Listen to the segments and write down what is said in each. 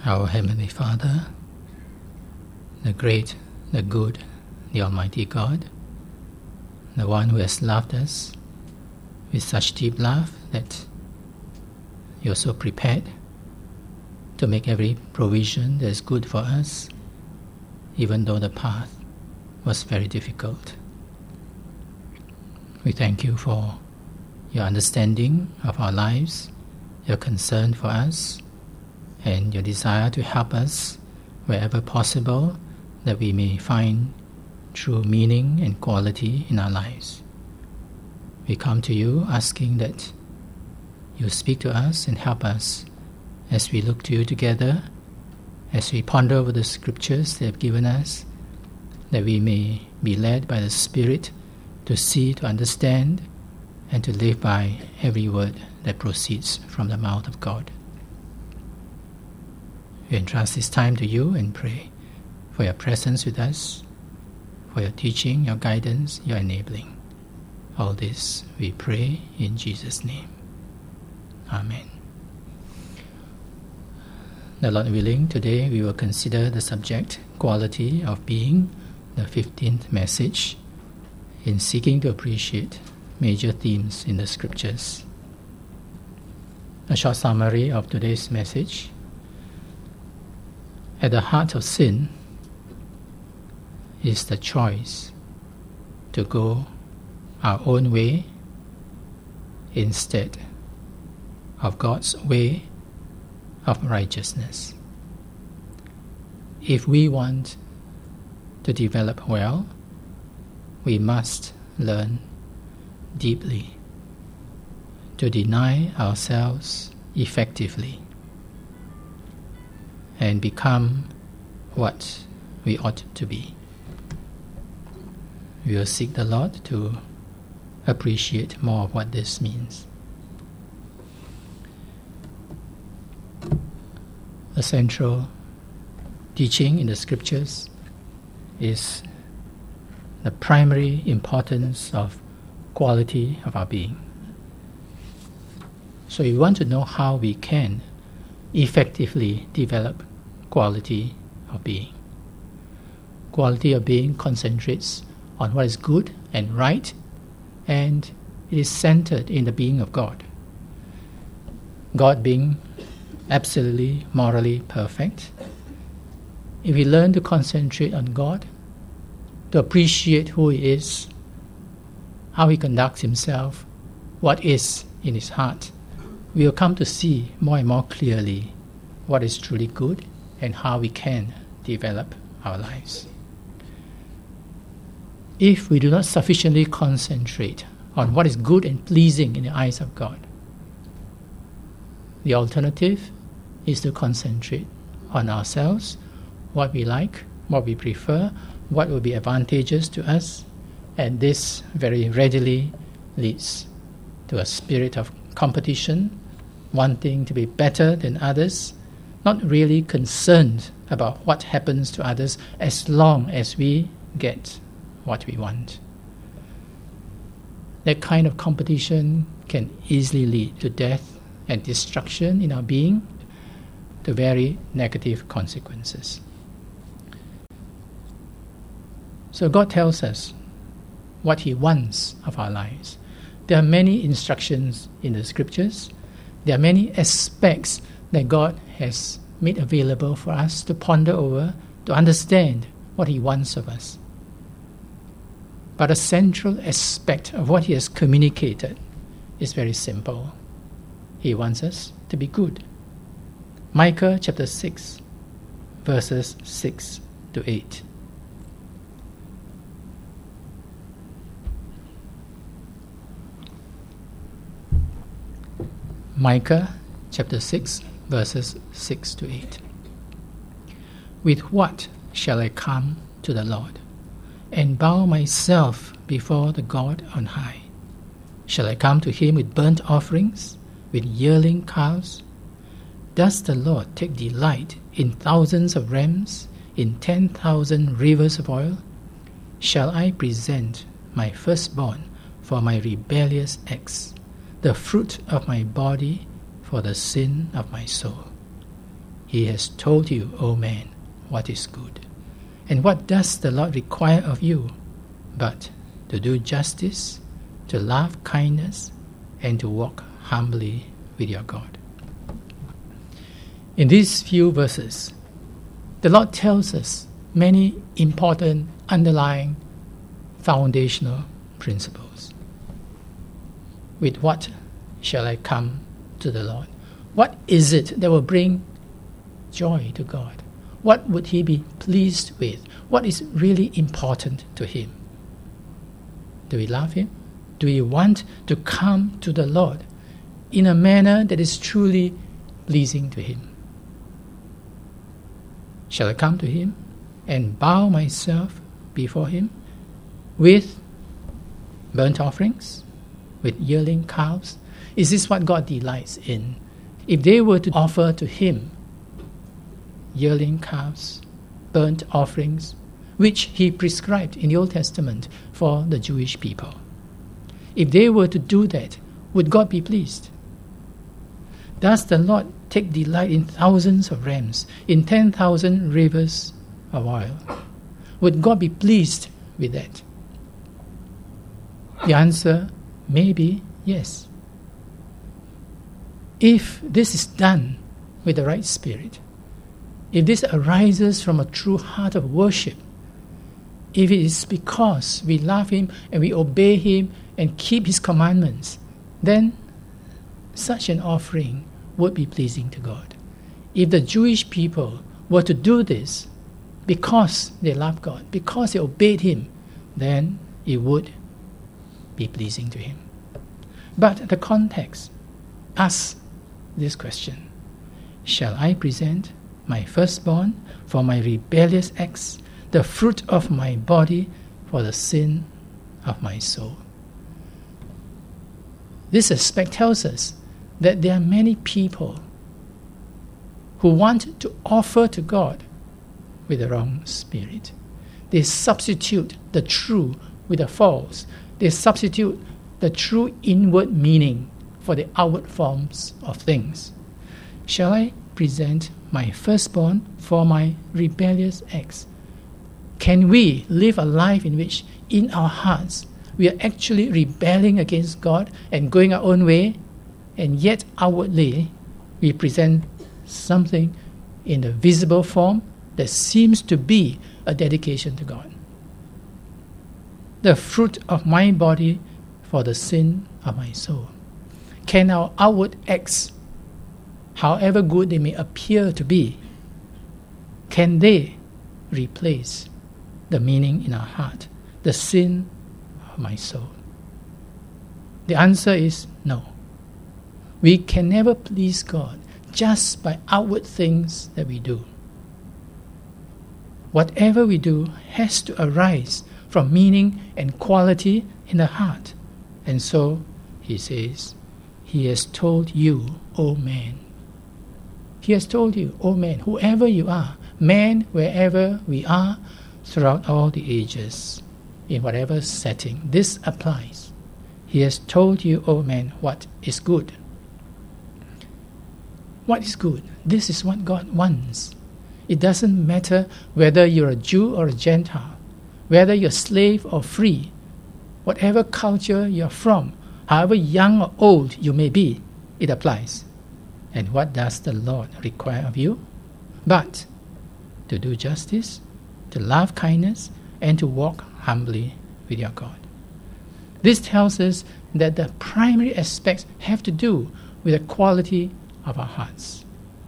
Our Heavenly Father, the great, the good, the Almighty God, the one who has loved us with such deep love that you're so prepared to make every provision that is good for us, even though the path was very difficult. We thank you for your understanding of our lives, your concern for us, and your desire to help us wherever possible, that we may find true meaning and quality in our lives. We come to you asking that you speak to us and help us as we look to you together, as we ponder over the scriptures they have given us, that we may be led by the Spirit to see, to understand, and to live by every word that proceeds from the mouth of God. We entrust this time to you and pray for your presence with us, for your teaching, your guidance, your enabling. All this we pray in Jesus' name. Amen. The Lord willing, today we will consider the subject, quality of being, the 15th message, in seeking to appreciate major themes in the scriptures. A short summary of today's message. At the heart of sin is the choice to go our own way instead of God's way of righteousness. If we want to develop well, we must learn deeply to deny ourselves effectively and become what we ought to be. We will seek the Lord to appreciate more of what this means. A central teaching in the scriptures is the primary importance of quality of our being. So if we want to know how we can effectively develop quality of being. Quality of being concentrates on what is good and right, and it is centered in the being of God. God being absolutely morally perfect. If we learn to concentrate on God, to appreciate who He is, how He conducts Himself, what is in His heart, we will come to see more and more clearly what is truly good and how we can develop our lives. If we do not sufficiently concentrate on what is good and pleasing in the eyes of God, the alternative is to concentrate on ourselves, what we like, what we prefer, what will be advantageous to us, and this very readily leads to a spirit of competition, wanting to be better than others, not really concerned about what happens to others as long as we get what we want. That kind of competition can easily lead to death and destruction in our being, to very negative consequences. So God tells us what He wants of our lives. There are many instructions in the scriptures. There are many aspects that God has made available for us to ponder over, to understand what He wants of us. But a central aspect of what He has communicated is very simple. He wants us to be good. Micah chapter 6, verses 6 to 8. Micah chapter 6, verses 6 to 8. With what shall I come to the Lord, and bow myself before the God on high? Shall I come to Him with burnt offerings, with yearling calves? Does the Lord take delight in thousands of rams, in 10,000 rivers of oil? Shall I present my firstborn for my rebellious acts, the fruit of my body for the sin of my soul? He has told you, O man, what is good. And what does the Lord require of you? But to do justice, to love kindness, and to walk humbly with your God. In these few verses, the Lord tells us many important underlying foundational principles. With what shall I come to the Lord? What is it that will bring joy to God? What would He be pleased with? What is really important to Him? Do we love Him? Do we want to come to the Lord in a manner that is truly pleasing to Him? Shall I come to Him and bow myself before Him with burnt offerings, with yearling calves? Is this what God delights in? If they were to offer to Him yearling calves, burnt offerings, which He prescribed in the Old Testament for the Jewish people, if they were to do that, would God be pleased? Does the Lord take delight in thousands of rams, in 10,000 rivers of oil? Would God be pleased with that? The answer may be yes. If this is done with the right spirit, if this arises from a true heart of worship, if it is because we love Him and we obey Him and keep His commandments, then such an offering would be pleasing to God. If the Jewish people were to do this because they love God, because they obeyed Him, then it would be pleasing to Him. But the context asks this question: shall I present my firstborn for my rebellious acts, the fruit of my body for the sin of my soul? This aspect tells us that there are many people who want to offer to God with the wrong spirit. They substitute the true with the false. They substitute the true inward meaning for the outward forms of things. Shall I present my firstborn for my rebellious acts? Can we live a life in which in our hearts we are actually rebelling against God and going our own way, and yet outwardly we present something in the visible form that seems to be a dedication to God? The fruit of my body for the sin of my soul. Can our outward acts, however good they may appear to be, can they replace the meaning in our heart, the sin of my soul? The answer is no. We can never please God just by outward things that we do. Whatever we do has to arise from meaning and quality in the heart. And so, He says, He has told you, O man. He has told you, O man, whoever you are, man, wherever we are, throughout all the ages, in whatever setting, this applies. He has told you, O man, what is good. What is good? This is what God wants. It doesn't matter whether you're a Jew or a Gentile, whether you're slave or free, whatever culture you're from, however young or old you may be, it applies. And what does the Lord require of you? But to do justice, to love kindness, and to walk humbly with your God. This tells us that the primary aspects have to do with the quality of our hearts.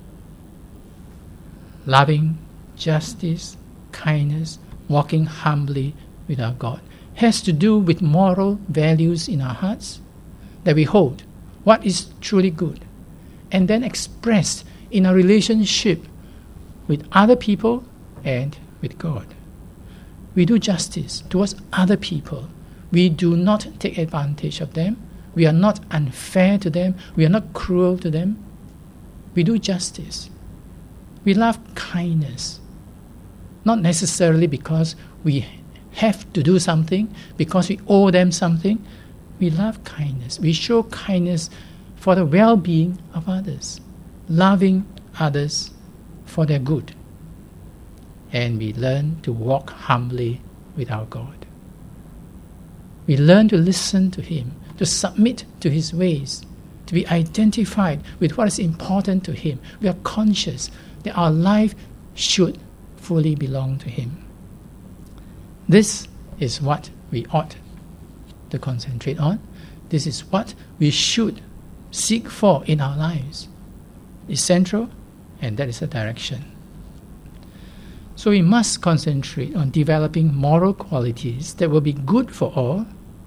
Loving, justice, kindness, walking humbly with our God has to do with moral values in our hearts that we hold, what is truly good, and then expressed in our relationship with other people and with God. We do justice towards other people. We do not take advantage of them. We are not unfair to them. We are not cruel to them. We do justice. We love kindness, not necessarily because we have to do something, because we owe them something. We love kindness. We show kindness for the well-being of others, loving others for their good. And we learn to walk humbly with our God. We learn to listen to Him, to submit to His ways, to be identified with what is important to Him. We are conscious that our life should fully belong to Him. This is what we ought to concentrate on. This is what we should seek for in our lives. It's central, and that is the direction. So we must concentrate on developing moral qualities that will be good for all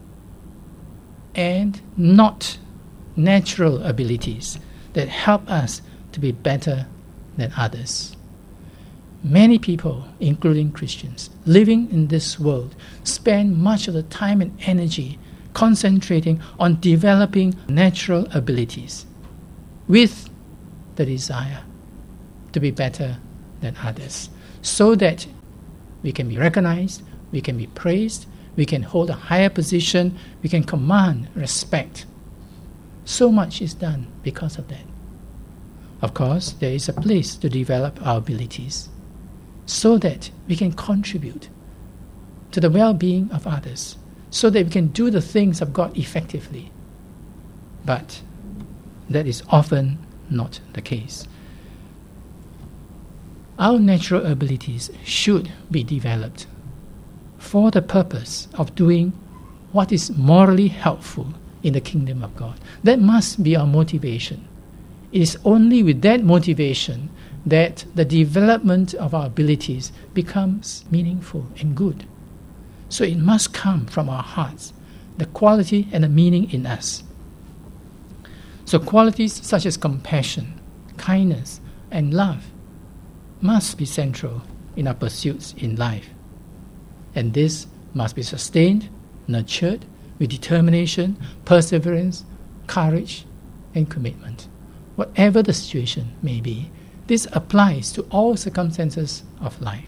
and not natural abilities that help us to be better than others. Many people, including Christians, living in this world, spend much of the time and energy concentrating on developing natural abilities with the desire to be better than others, so that we can be recognized, we can be praised, we can hold a higher position, we can command respect. So much is done because of that. Of course, there is a place to develop our abilities so that we can contribute to the well-being of others, so that we can do the things of God effectively. But that is often not the case. Our natural abilities should be developed for the purpose of doing what is morally helpful in the kingdom of God. That must be our motivation. It is only with that motivation that the development of our abilities becomes meaningful and good. So it must come from our hearts, the quality and the meaning in us. So qualities such as compassion, kindness, and love must be central in our pursuits in life. And this must be sustained, nurtured with determination, perseverance, courage, and commitment. Whatever the situation may be, this applies to all circumstances of life.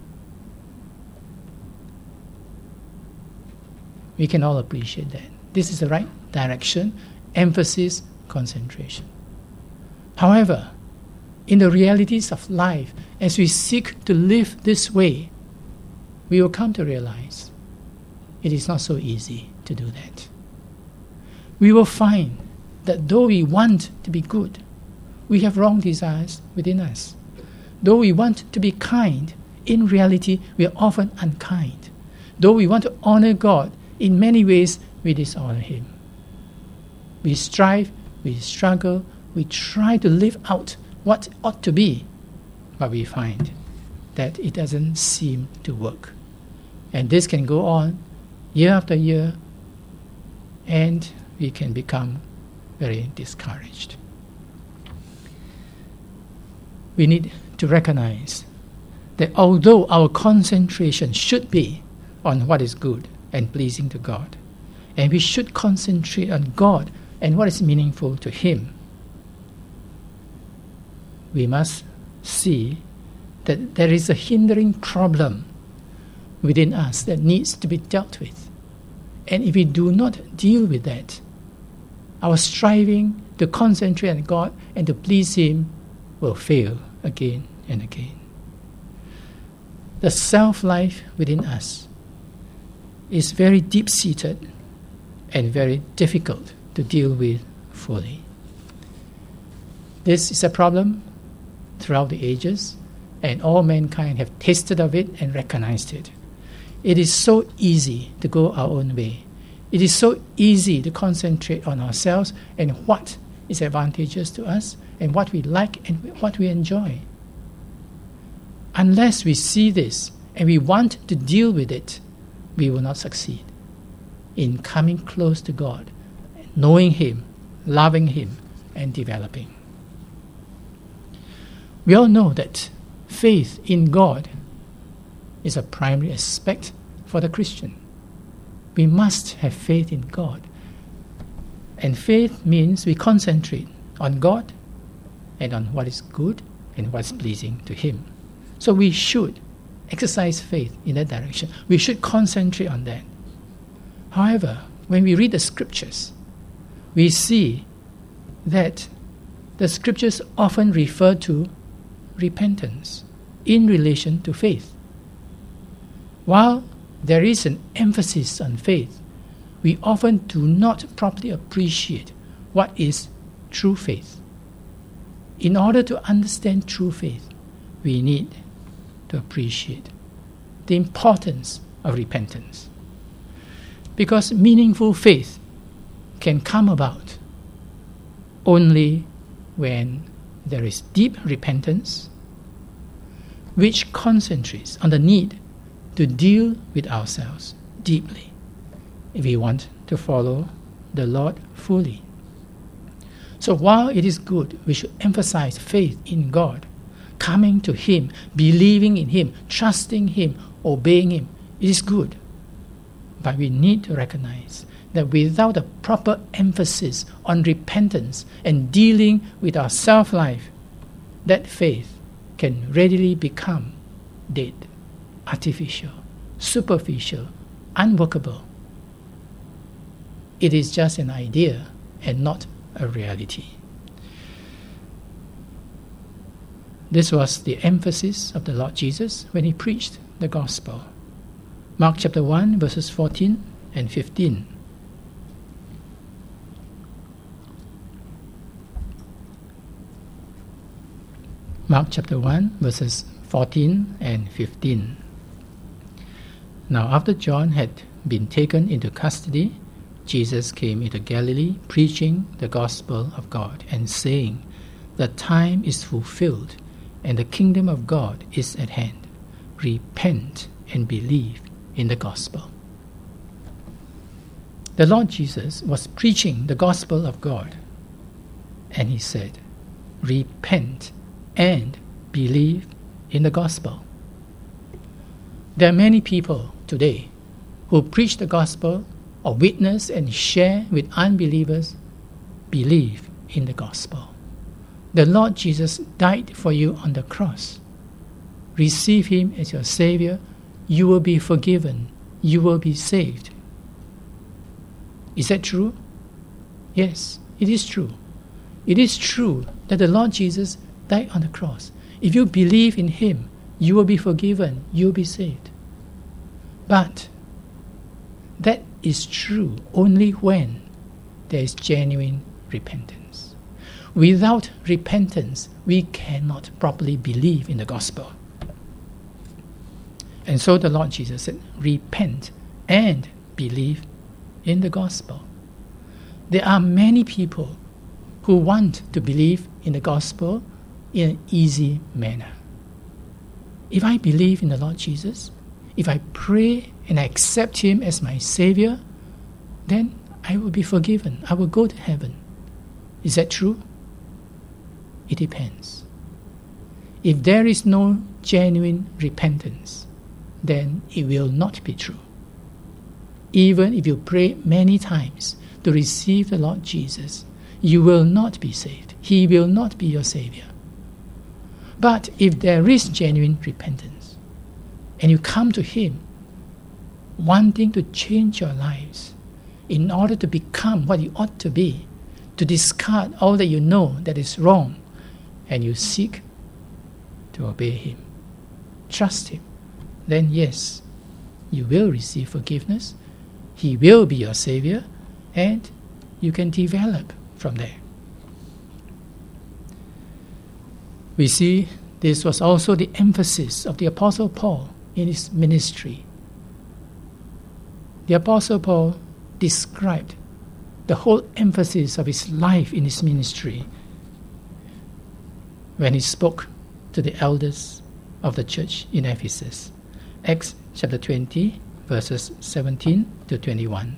We can all appreciate that. This is the right direction, emphasis, concentration. However, in the realities of life, as we seek to live this way, we will come to realize it is not so easy to do that. We will find that though we want to be good, we have wrong desires within us. Though we want to be kind, in reality we are often unkind. Though we want to honor God, in many ways we dishonor Him. We strive, we struggle, we try to live out what ought to be, but we find that it doesn't seem to work. And this can go on year after year, and we can become very discouraged. We need to recognize that although our concentration should be on what is good and pleasing to God, and we should concentrate on God and what is meaningful to Him, we must see that there is a hindering problem within us that needs to be dealt with. And if we do not deal with that, our striving to concentrate on God and to please Him will fail again and again. The self-life within us is very deep-seated and very difficult to deal with fully. This is a problem throughout the ages, and all mankind have tasted of it and recognized it. It is so easy to go our own way. It is so easy to concentrate on ourselves and what is advantageous to us and what we like and what we enjoy. Unless we see this and we want to deal with it, we will not succeed in coming close to God, knowing Him, loving Him, and developing. We all know that faith in God is a primary aspect for the Christian. We must have faith in God. And faith means we concentrate on God and on what is good and what is pleasing to Him. So we should exercise faith in that direction. We should concentrate on that. However, when we read the Scriptures, we see that the Scriptures often refer to repentance in relation to faith. While there is an emphasis on faith, we often do not properly appreciate what is true faith. In order to understand true faith, we need to appreciate the importance of repentance. Because meaningful faith can come about only when there is deep repentance, which concentrates on the need to deal with ourselves deeply if we want to follow the Lord fully. So while it is good, we should emphasize faith in God, coming to Him, believing in Him, trusting Him, obeying Him. It is good. But we need to recognize that without a proper emphasis on repentance and dealing with our self-life, that faith can readily become dead, artificial, superficial, unworkable. It is just an idea and not a reality. This was the emphasis of the Lord Jesus when He preached the gospel. Mark chapter 1, verses 14 and 15. Mark chapter 1, verses 14 and 15. Now after John had been taken into custody, Jesus came into Galilee, preaching the gospel of God and saying, "The time is fulfilled, and the kingdom of God is at hand. Repent and believe in the gospel." The Lord Jesus was preaching the gospel of God, and He said, "Repent and believe in the gospel." There are many people today who preach the gospel or witness and share with unbelievers, believe in the gospel. The Lord Jesus died for you on the cross. Receive Him as your Savior. You will be forgiven. You will be saved. Is that true? Yes, it is true. It is true that the Lord Jesus died on the cross. If you believe in Him, you will be forgiven. You will be saved. But that is true only when there is genuine repentance. Without repentance, we cannot properly believe in the gospel. And so the Lord Jesus said, "Repent and believe in the gospel." There are many people who want to believe in the gospel in an easy manner. If I believe in the Lord Jesus, if I pray and I accept Him as my Savior, then I will be forgiven. I will go to heaven. Is that true? It depends. If there is no genuine repentance, then it will not be true. Even if you pray many times to receive the Lord Jesus, you will not be saved. He will not be your Savior. But if there is genuine repentance, and you come to Him wanting to change your lives in order to become what you ought to be, to discard all that you know that is wrong, and you seek to obey Him, trust Him, then yes, you will receive forgiveness, He will be your Savior, and you can develop from there. We see this was also the emphasis of the Apostle Paul in his ministry. The Apostle Paul described the whole emphasis of his life in his ministry when he spoke to the elders of the church in Ephesus. Acts chapter 20, verses 17 to 21.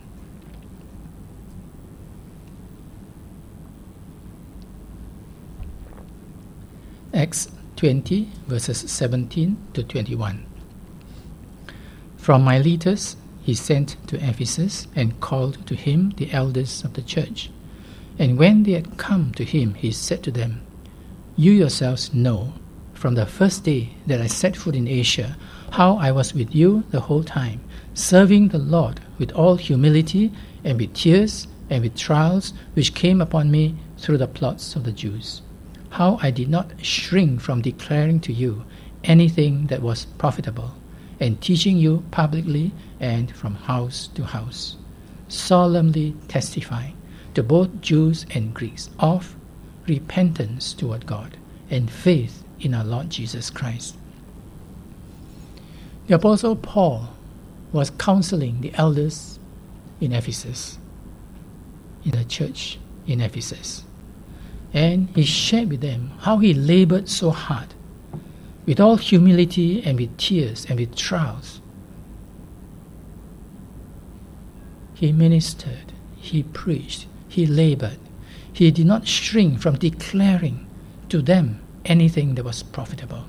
Acts 20, verses 17 to 21. From Miletus he sent to Ephesus and called to him the elders of the church. And when they had come to him, he said to them, "You yourselves know from the first day that I set foot in Asia how I was with you the whole time, serving the Lord with all humility and with tears and with trials which came upon me through the plots of the Jews. how I did not shrink from declaring to you anything that was profitable, and teaching you publicly and from house to house, solemnly testifying to both Jews and Greeks of repentance toward God and faith in our Lord Jesus Christ. The Apostle Paul was counseling the elders in Ephesus, in the church in Ephesus, and he shared with them how he labored so hard, with all humility and with tears and with trials. He ministered, he preached, he labored. He did not shrink from declaring to them anything that was profitable.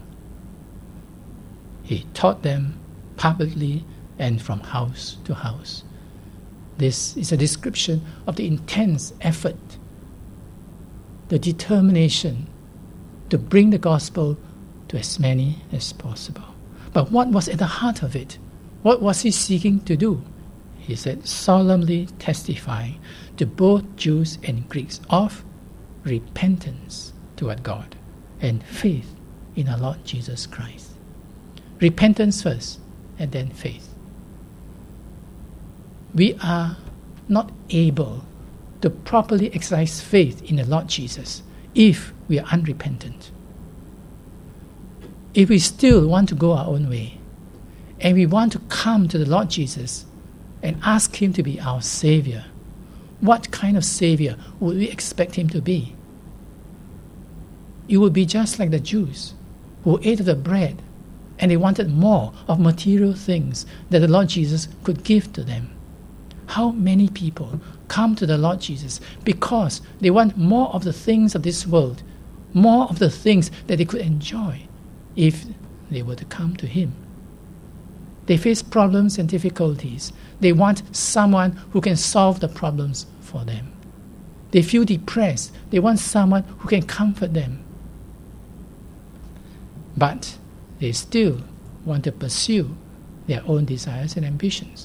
He taught them publicly and from house to house. This is a description of the intense effort, the determination to bring the gospel to as many as possible. But what was at the heart of it? What was he seeking to do? He said, solemnly testifying to both Jews and Greeks of repentance toward God and faith in our Lord Jesus Christ. Repentance first, and then faith. We are not able to properly exercise faith in the Lord Jesus if we are unrepentant. If we still want to go our own way, and we want to come to the Lord Jesus and ask Him to be our Savior, what kind of Savior would we expect Him to be? It would be just like the Jews who ate of the bread and they wanted more of material things that the Lord Jesus could give to them. How many people come to the Lord Jesus because they want more of the things of this world, more of the things that they could enjoy if they were to come to Him. They face problems and difficulties. They want someone who can solve the problems for them. They feel depressed. They want someone who can comfort them. But they still want to pursue their own desires and ambitions.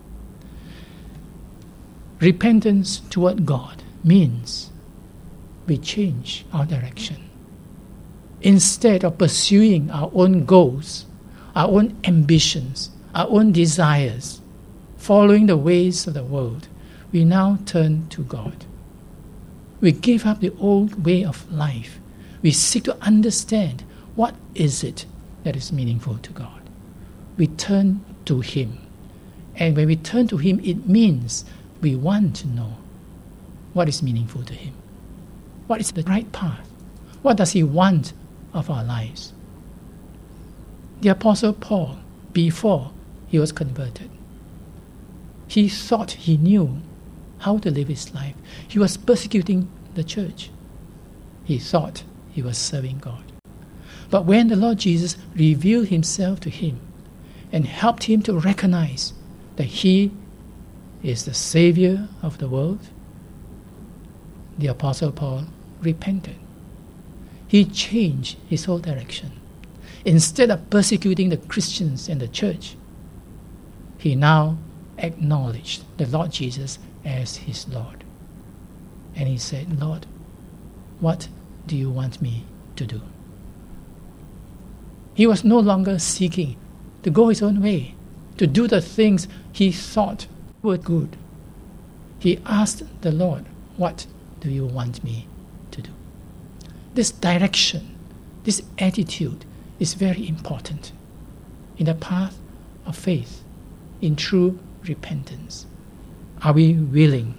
Repentance toward God means we change our direction. Instead of pursuing our own goals, our own ambitions, our own desires, following the ways of the world, we now turn to God. We give up the old way of life. We seek to understand what is it that is meaningful to God. We turn to Him. And when we turn to Him, it means we want to know what is meaningful to Him. What is the right path? What does He want of our lives? The Apostle Paul, before he was converted, he thought he knew how to live his life. He was persecuting the church. He thought he was serving God. But when the Lord Jesus revealed Himself to him and helped him to recognize that He is the Savior of the world, the Apostle Paul repented. He changed his whole direction. Instead of persecuting the Christians and the church, he now acknowledged the Lord Jesus as his Lord. And he said, Lord, what do you want me to do? He was no longer seeking to go his own way, to do the things he thought were good. He asked the Lord, what do you want me to do? This direction, this attitude is very important in the path of faith, in true repentance. Are we willing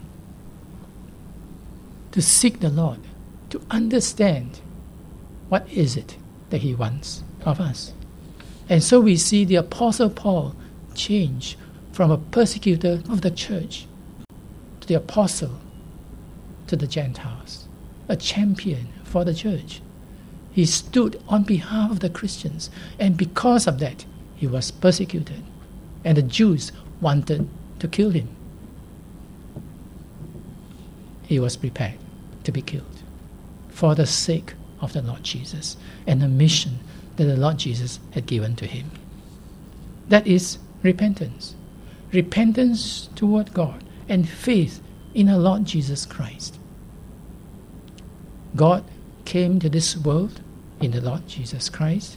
to seek the Lord, to understand what is it that He wants of us? And so we see the Apostle Paul change from a persecutor of the church to the apostle to the Gentiles, a champion for the church. He stood on behalf of the Christians, and because of that, he was persecuted, and the Jews wanted to kill him. He was prepared to be killed for the sake of the Lord Jesus and the mission that the Lord Jesus had given to him. That is repentance. Repentance toward God and faith in our Lord Jesus Christ. God came to this world in the Lord Jesus Christ.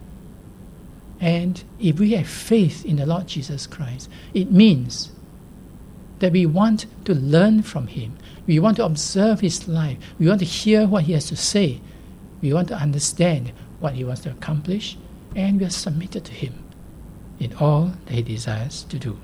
And if we have faith in the Lord Jesus Christ, it means that we want to learn from Him. We want to observe His life. We want to hear what He has to say. We want to understand what He wants to accomplish. And we are submitted to Him in all that He desires to do.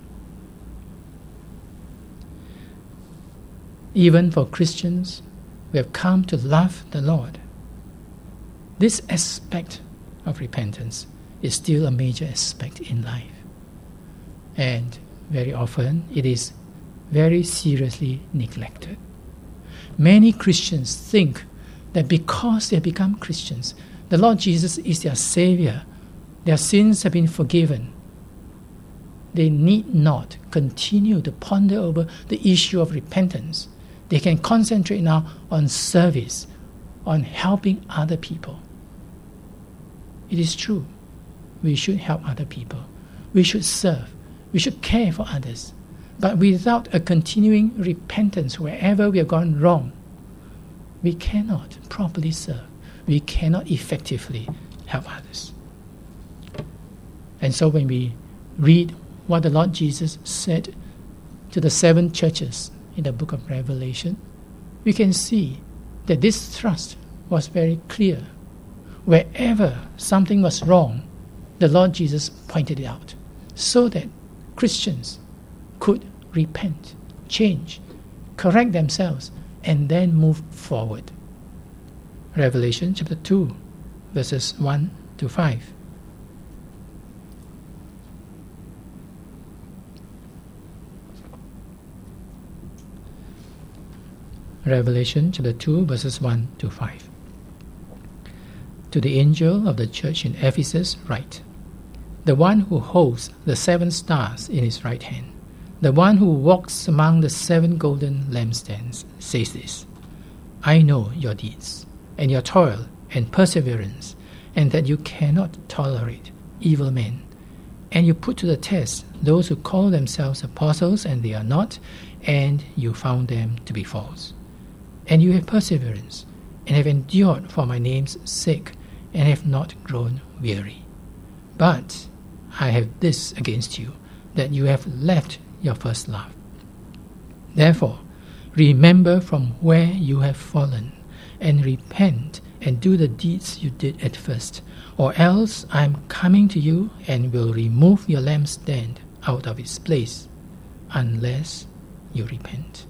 Even for Christians who have come to love the Lord, this aspect of repentance is still a major aspect in life. And very often it is very seriously neglected. Many Christians think that because they have become Christians, the Lord Jesus is their Savior, their sins have been forgiven. They need not continue to ponder over the issue of repentance. They can concentrate now on service, on helping other people. It is true. We should help other people. We should serve. We should care for others. But without a continuing repentance wherever we have gone wrong, we cannot properly serve. We cannot effectively help others. And so when we read what the Lord Jesus said to the 7 churches in the book of Revelation, we can see that this thrust was very clear. Wherever something was wrong, the Lord Jesus pointed it out so that Christians could repent, change, correct themselves, and then move forward. Revelation chapter 2, verses 1 to 5. Revelation chapter 2, verses 1 to 5. To the angel of the church in Ephesus write, the one who holds the 7 stars in his right hand, the one who walks among the 7 golden lampstands, says this, I know your deeds, and your toil and perseverance, and that you cannot tolerate evil men. And you put to the test those who call themselves apostles, and they are not, and you found them to be false. And you have perseverance, and have endured for my name's sake, and have not grown weary. But I have this against you, that you have left your first love. Therefore, remember from where you have fallen, and repent, and do the deeds you did at first, or else I am coming to you, and will remove your lampstand out of its place, unless you repent.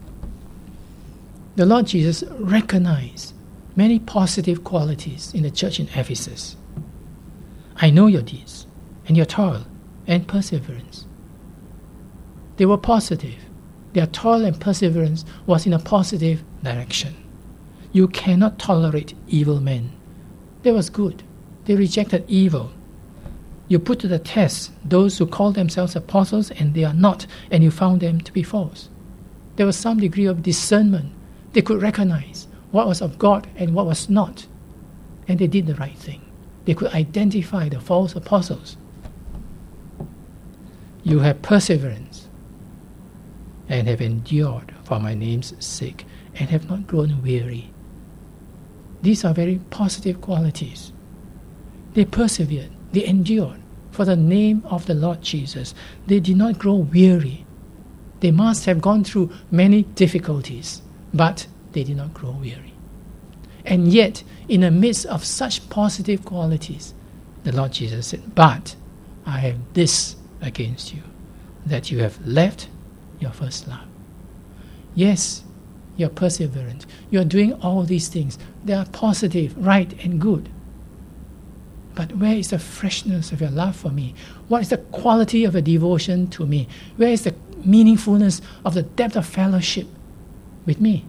The Lord Jesus recognized many positive qualities in the church in Ephesus. I know your deeds, and your toil, and perseverance. They were positive. Their toil and perseverance was in a positive direction. You cannot tolerate evil men. That was good. They rejected evil. You put to the test those who call themselves apostles, and they are not, and you found them to be false. There was some degree of discernment. They could recognize what was of God and what was not, and they did the right thing. They could identify the false apostles. You have perseverance, and have endured for my name's sake, and have not grown weary. These are very positive qualities. They persevered, they endured for the name of the Lord Jesus. They did not grow weary. They must have gone through many difficulties, but they did not grow weary. And yet, in the midst of such positive qualities, the Lord Jesus said, but I have this against you, that you have left your first love. Yes, you're perseverant. You're doing all these things. They are positive, right, and good. But where is the freshness of your love for me? What is the quality of your devotion to me? Where is the meaningfulness of the depth of fellowship with me?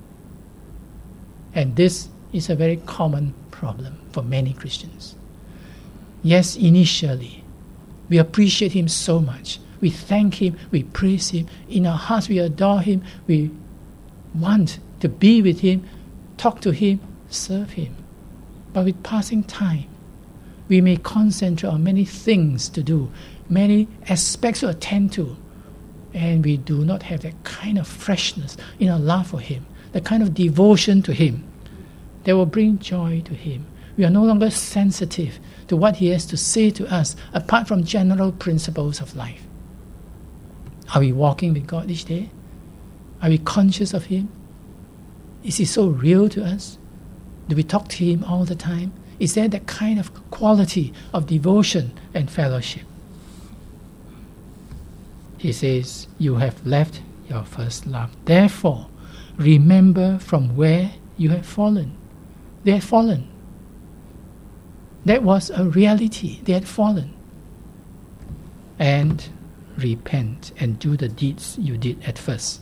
And this is a very common problem for many Christians. Yes, initially, we appreciate Him so much. We thank Him, we praise Him. In our hearts, we adore Him. We want to be with Him, talk to Him, serve Him. But with passing time, we may concentrate on many things to do, many aspects to attend to, and we do not have that kind of freshness in our love for Him, the kind of devotion to Him that will bring joy to Him. We are no longer sensitive to what He has to say to us apart from general principles of life. Are we walking with God each day? Are we conscious of Him? Is He so real to us? Do we talk to Him all the time? Is there that kind of quality of devotion and fellowship? He says, you have left your first love. Therefore, remember from where you have fallen. They had fallen. That was a reality. They had fallen. And repent and do the deeds you did at first.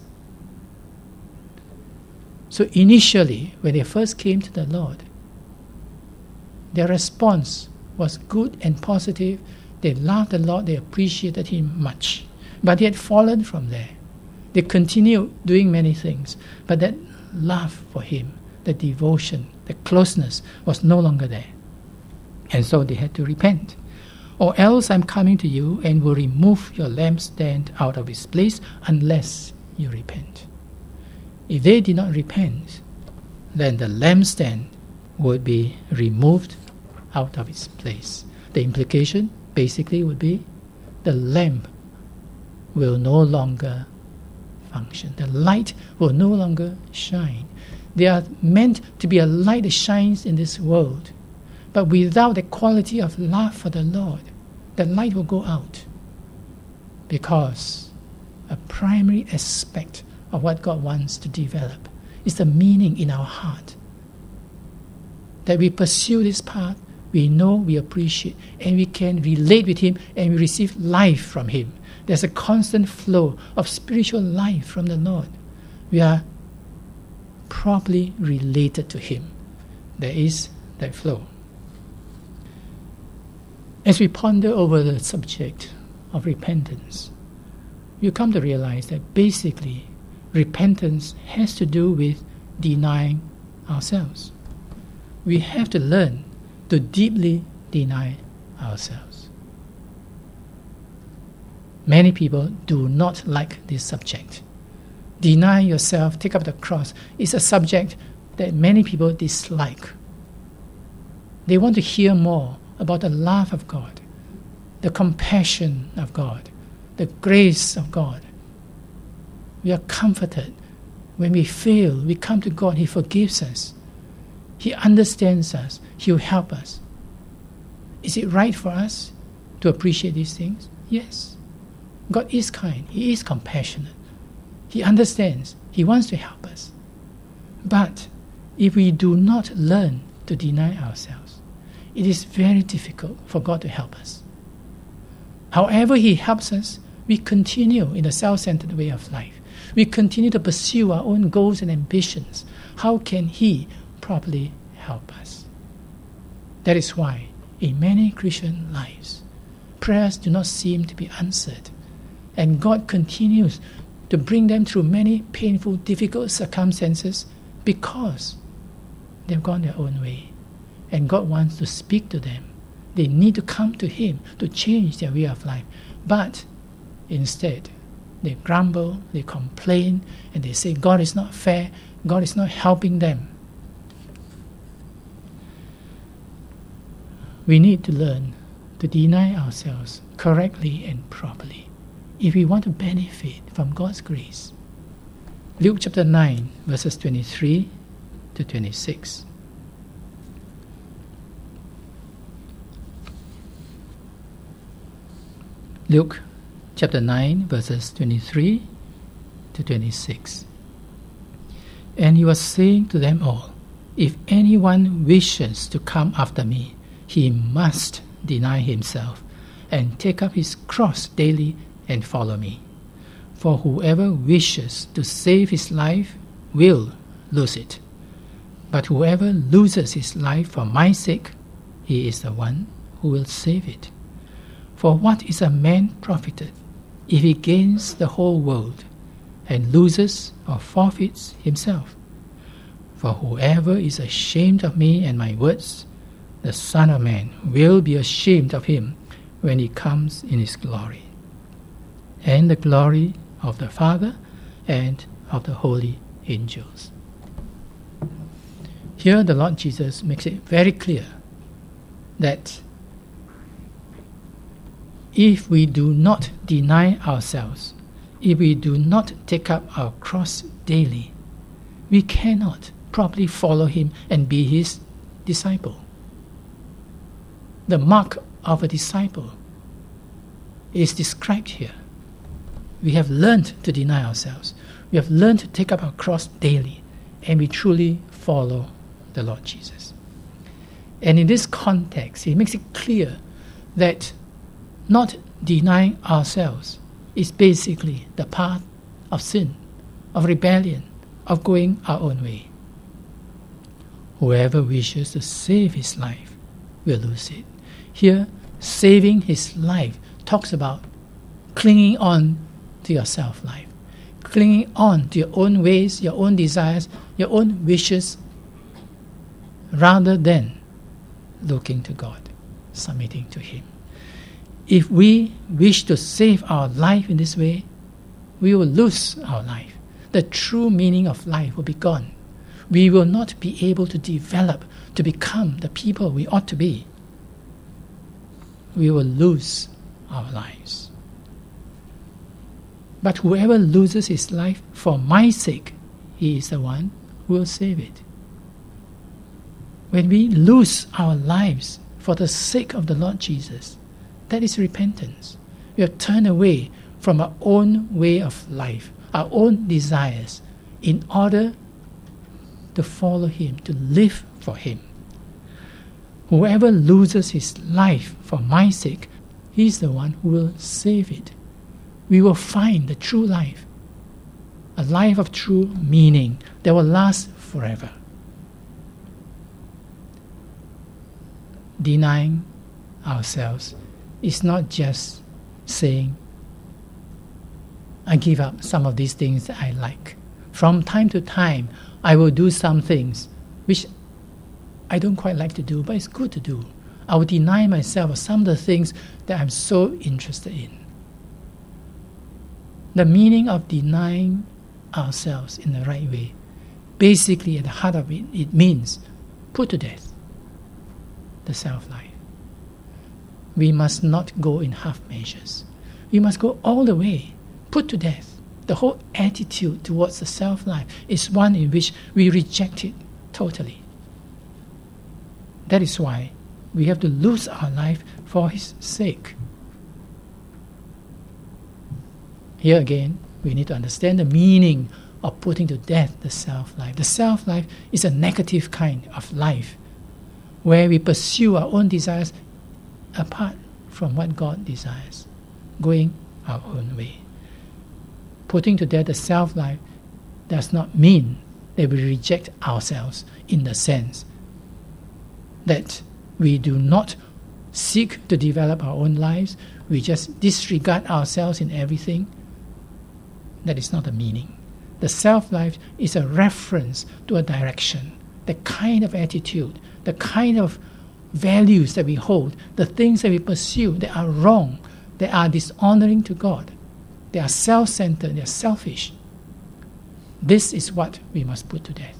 So initially, when they first came to the Lord, their response was good and positive. They loved the Lord, they appreciated Him much. But they had fallen from there. They continued doing many things, but that love for Him, the devotion, the closeness was no longer there. And so they had to repent. Or else I'm coming to you and will remove your lampstand out of its place unless you repent. If they did not repent, then the lampstand would be removed out of its place. The implication basically would be the lamp will no longer function. The light will no longer shine. They are meant to be a light that shines in this world. But without the quality of love for the Lord, the light will go out. Because a primary aspect of what God wants to develop is the meaning in our heart. That we pursue this path, we know, we appreciate, and we can relate with Him and we receive life from Him. There's a constant flow of spiritual life from the Lord. We are properly related to Him. There is that flow. As we ponder over the subject of repentance, you come to realize that basically repentance has to do with denying ourselves. We have to learn to deeply deny ourselves. Many people do not like this subject. Deny yourself, take up the cross, is a subject that many people dislike. They want to hear more about the love of God, the compassion of God, the grace of God. We are comforted. When we fail, we come to God, He forgives us. He understands us. He will help us. Is it right for us to appreciate these things? Yes. God is kind. He is compassionate. He understands. He wants to help us. But if we do not learn to deny ourselves, it is very difficult for God to help us. However He helps us, we continue in the self-centered way of life. We continue to pursue our own goals and ambitions. How can He properly help us? That is why in many Christian lives, prayers do not seem to be answered. And God continues to bring them through many painful, difficult circumstances because they've gone their own way. And God wants to speak to them. They need to come to Him to change their way of life. But instead, they grumble, they complain, and they say God is not fair, God is not helping them. We need to learn to deny ourselves correctly and properly if we want to benefit from God's grace. Luke chapter 9, verses 23 to 26. Luke chapter 9, verses 23 to 26. And He was saying to them all, if anyone wishes to come after me, he must deny himself and take up his cross daily and follow me. For whoever wishes to save his life will lose it. But whoever loses his life for my sake, he is the one who will save it. For what is a man profited if he gains the whole world and loses or forfeits himself? For whoever is ashamed of me and my words, the Son of Man will be ashamed of him when He comes in His glory, and the glory of the Father and of the holy angels. Here the Lord Jesus makes it very clear that if we do not deny ourselves, if we do not take up our cross daily, we cannot properly follow him and be his disciple. The mark of a disciple is described here. We have learned to deny ourselves. We have learned to take up our cross daily, and we truly follow the Lord Jesus. And in this context, he makes it clear that not denying ourselves is basically the path of sin, of rebellion, of going our own way. Whoever wishes to save his life will lose it. Here, saving his life talks about clinging on to your self-life, clinging on to your own ways, your own desires, your own wishes, rather than looking to God, submitting to him. If we wish to save our life in this way, we will lose our life. The true meaning of life will be gone. We will not be able to develop, to become the people we ought to be. We will lose our lives. But whoever loses his life for my sake, he is the one who will save it. When we lose our lives for the sake of the Lord Jesus, that is repentance. We have turned away from our own way of life, our own desires, in order to follow him, to live for him. Whoever loses his life for my sake, he is the one who will save it. We will find the true life, a life of true meaning that will last forever. Denying ourselves is not just saying, I give up some of these things that I like. From time to time, I will do some things which I don't quite like to do, but it's good to do. I will deny myself of some of the things that I'm so interested in. The meaning of denying ourselves in the right way, basically at the heart of it, it means put to death the self-life. We must not go in half measures. We must go all the way, put to death. The whole attitude towards the self-life is one in which we reject it totally. That is why we have to lose our life for his sake. Here again, we need to understand the meaning of putting to death the self-life. The self-life is a negative kind of life where we pursue our own desires apart from what God desires, going our own way. Putting to death the self-life does not mean that we reject ourselves in the sense that we do not seek to develop our own lives, we just disregard ourselves in everything. That is not the meaning. The self-life is a reference to a direction, the kind of attitude, the kind of values that we hold, the things that we pursue that are wrong, that are dishonoring to God. They are self-centered, they are selfish. This is what we must put to death.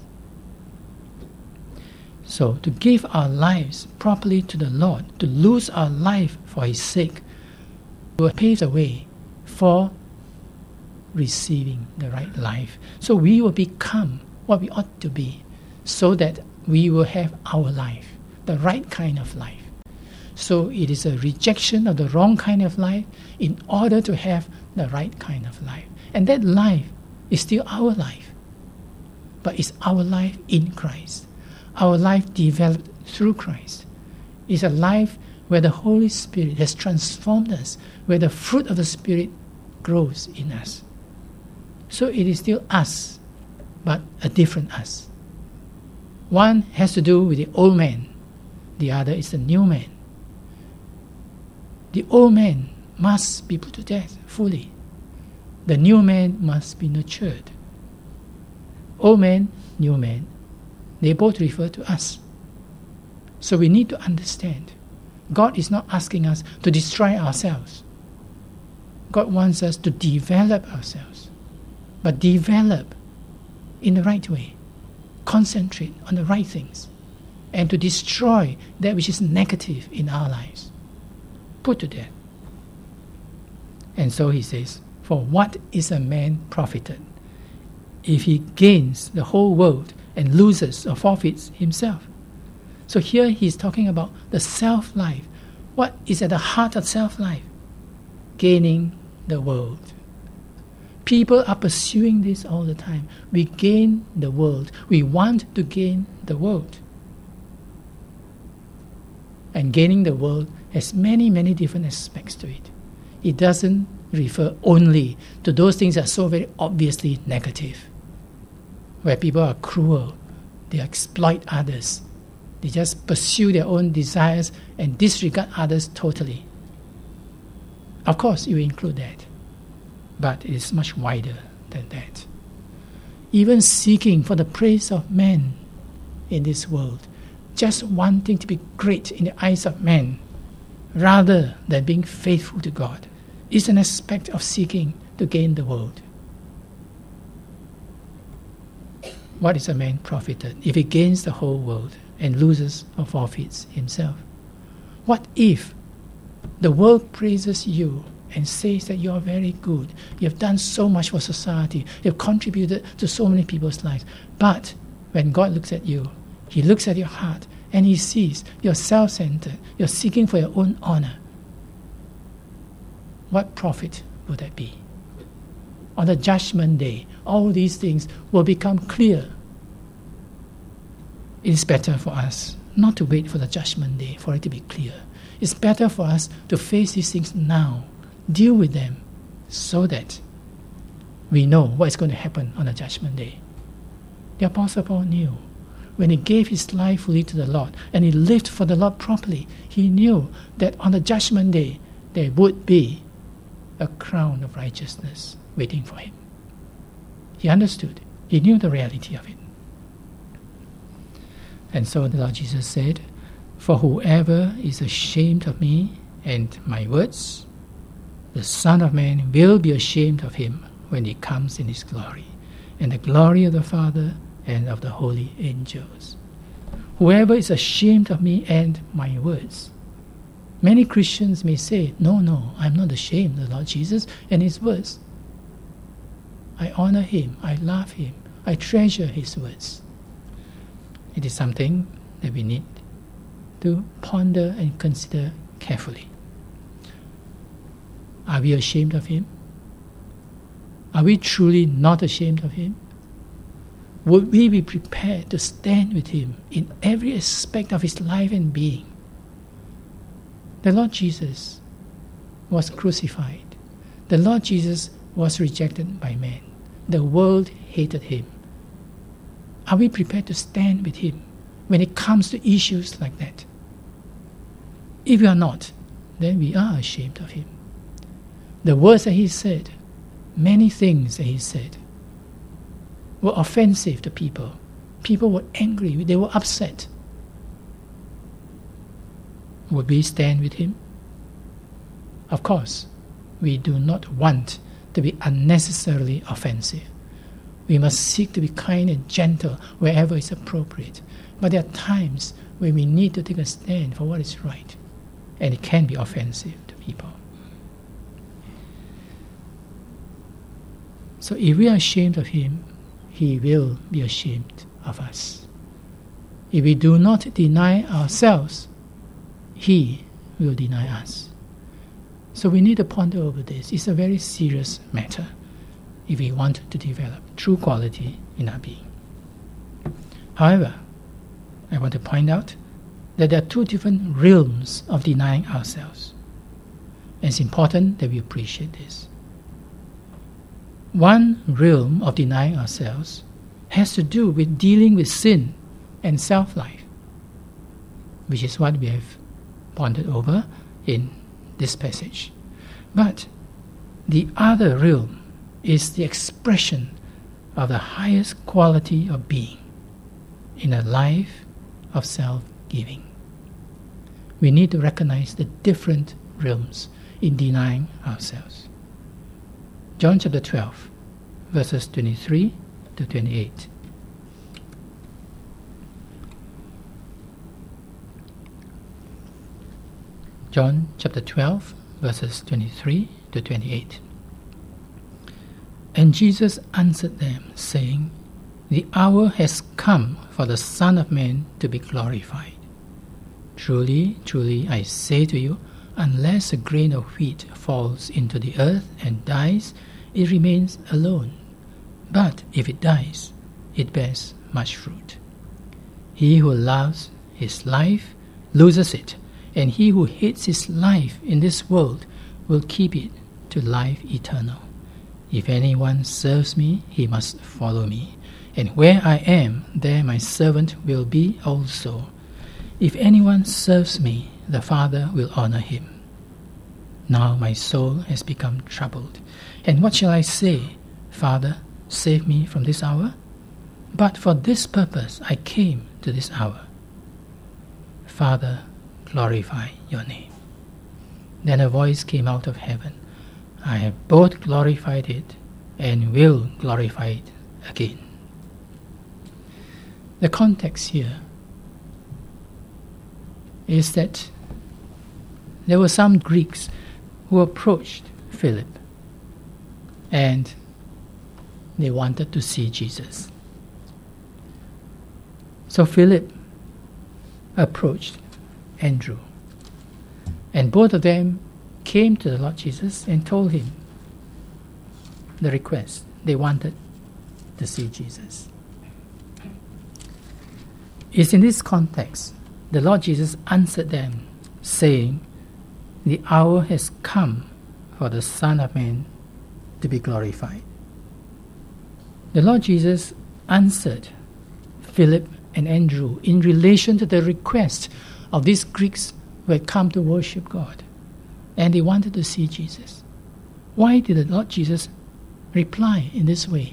So, to give our lives properly to the Lord, to lose our life for his sake, will pave the way for receiving the right life. So we will become what we ought to be, so that we will have our life, the right kind of life. So it is a rejection of the wrong kind of life in order to have the right kind of life. And that life is still our life, but it's our life in Christ. Our life developed through Christ. It's a life where the Holy Spirit has transformed us, where the fruit of the Spirit grows in us. So it is still us, but a different us. One has to do with the old man, the other is the new man. The old man must be put to death fully. The new man must be nurtured. Old man, new man, they both refer to us. So we need to understand, God is not asking us to destroy ourselves. God wants us to develop ourselves, but develop in the right way. concentrate on the right things and to destroy that which is negative in our lives. Put to death. And so he says, for what is a man profited if he gains the whole world and loses or forfeits himself? So here he's talking about the self-life. What is at the heart of self-life? Gaining the world. People are pursuing this all the time. We gain the world. We want to gain the world. And gaining the world has many, many different aspects to it. It doesn't refer only to those things that are so very obviously negative, where people are cruel, they exploit others, they just pursue their own desires and disregard others totally. Of course, you include that, but it is much wider than that. Even seeking for the praise of men in this world, just wanting to be great in the eyes of men, rather than being faithful to God, is an aspect of seeking to gain the world. What is a man profited if he gains the whole world and loses or forfeits himself? What if the world praises you and says that you are very good, you have done so much for society, you have contributed to so many people's lives, but when God looks at you, he looks at your heart and he sees you're self-centered, you're seeking for your own honor? What profit would that be? On the judgment day, all these things will become clear. It is better for us not to wait for the judgment day for it to be clear. It's better for us to face these things now, deal with them, so that we know what is going to happen on the judgment day. The Apostle Paul knew when he gave his life fully to the Lord and he lived for the Lord properly, he knew that on the judgment day there would be a crown of righteousness waiting for him. He understood. He knew the reality of it. And so the Lord Jesus said, for whoever is ashamed of me and my words, the Son of Man will be ashamed of him when he comes in his glory, and the glory of the Father and of the holy angels. Whoever is ashamed of me and my words. Many Christians may say, no, I'm not ashamed of the Lord Jesus and his words. I honor him, I love him, I treasure his words. It is something that we need to ponder and consider carefully. Are we ashamed of him? Are we truly not ashamed of him? Would we be prepared to stand with him in every aspect of his life and being? The Lord Jesus was crucified. The Lord Jesus was rejected by men. The world hated him. Are we prepared to stand with him when it comes to issues like that? If we are not, then we are ashamed of him. The words that he said, many things that he said, were offensive to people. People were angry, they were upset. Would we stand with him? Of course, we do not want to be unnecessarily offensive. We must seek to be kind and gentle wherever it's appropriate. But there are times when we need to take a stand for what is right, and it can be offensive to people. So if we are ashamed of him, he will be ashamed of us. If we do not deny ourselves, he will deny us. So we need to ponder over this. It's a very serious matter if we want to develop true quality in our being. However, I want to point out that there are two different realms of denying ourselves. And it's important that we appreciate this. One realm of denying ourselves has to do with dealing with sin and self-life, which is what we have pondered over in this passage. But the other realm is the expression of the highest quality of being in a life of self-giving. We need to recognize the different realms in denying ourselves. John chapter 12, verses 23 to 28. John chapter 12, verses 23 to 28. And Jesus answered them, saying, The hour has come for the Son of Man to be glorified. Truly, truly, I say to you, unless a grain of wheat falls into the earth and dies, it remains alone. But if it dies, it bears much fruit. He who loves his life loses it, and he who hates his life in this world will keep it to life eternal. If anyone serves me, he must follow me, and where I am, there my servant will be also. If anyone serves me, the Father will honor him. Now my soul has become troubled. And what shall I say? Father, save me from this hour? But for this purpose I came to this hour. Father, glorify your name. Then a voice came out of heaven. I have both glorified it and will glorify it again. The context here is that there were some Greeks who approached Philip and they wanted to see Jesus. So Philip approached Andrew, and both of them came to the Lord Jesus and told him the request. They wanted to see Jesus. It's in this context the Lord Jesus answered them, saying, The hour has come for the Son of Man to be glorified. The Lord Jesus answered Philip and Andrew in relation to the request of these Greeks who had come to worship God, and they wanted to see Jesus. Why did the Lord Jesus reply in this way?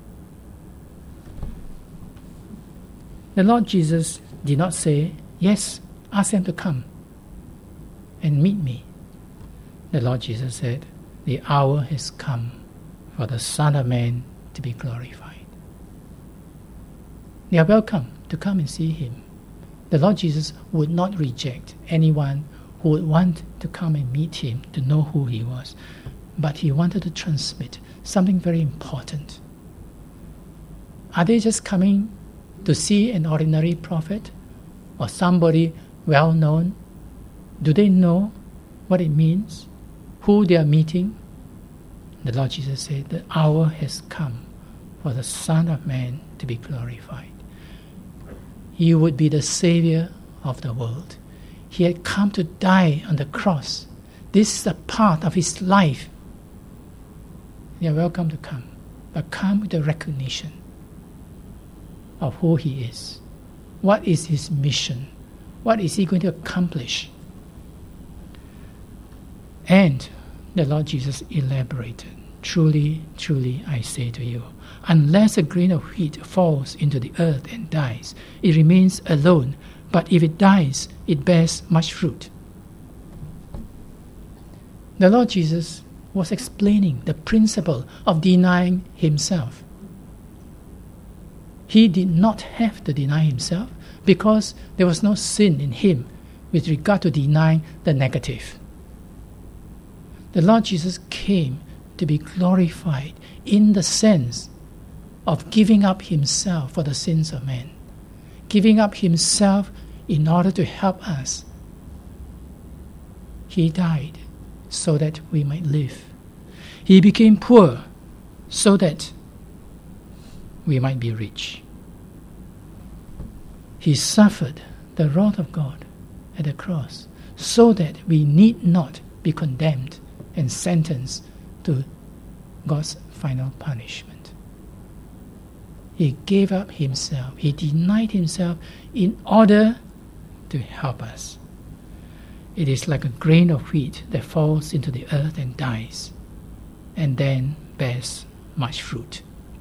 The Lord Jesus did not say, Yes, ask them to come and meet me. The Lord Jesus said, The hour has come for the Son of Man to be glorified. They are welcome to come and see him. The Lord Jesus would not reject anyone who would want to come and meet him to know who he was. But he wanted to transmit something very important. Are they just coming to see an ordinary prophet or somebody well known? Do they know what it means? Who they are meeting? The Lord Jesus said, The hour has come for the Son of Man to be glorified. He would be the Savior of the world. He had come to die on the cross. This is a part of his life. They are welcome to come, but come with the recognition of who he is. What is his mission? What is he going to accomplish? And the Lord Jesus elaborated, Truly, truly, I say to you, unless a grain of wheat falls into the earth and dies, it remains alone. But if it dies, it bears much fruit. The Lord Jesus was explaining the principle of denying himself. He did not have to deny himself because there was no sin in him with regard to denying the negative. The Lord Jesus came to be glorified in the sense of giving up himself for the sins of men, giving up himself in order to help us. He died so that we might live. He became poor so that we might be rich. He suffered the wrath of God at the cross so that we need not be condemned and sentenced to God's final punishment. He gave up himself. He denied himself in order to help us. It is like a grain of wheat that falls into the earth and dies, and then bears much fruit.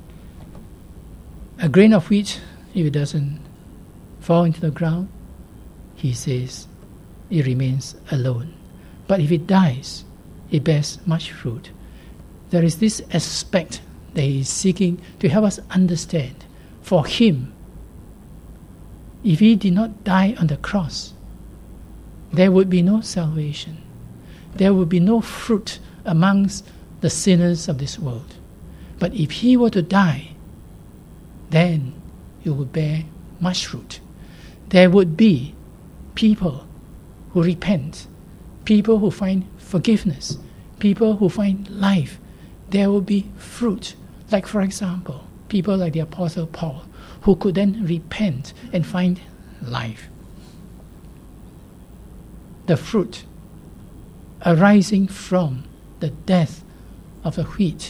A grain of wheat, if it doesn't fall into the ground, he says, it remains alone. But if it dies, it bears much fruit. There is this aspect that he is seeking to help us understand. For him, if he did not die on the cross, there would be no salvation. There would be no fruit amongst the sinners of this world. But if he were to die, then he would bear much fruit. There would be people who repent, people who find forgiveness, people who find life. There will be fruit. Like, for example, people like the Apostle Paul, who could then repent and find life. The fruit arising from the death of the wheat,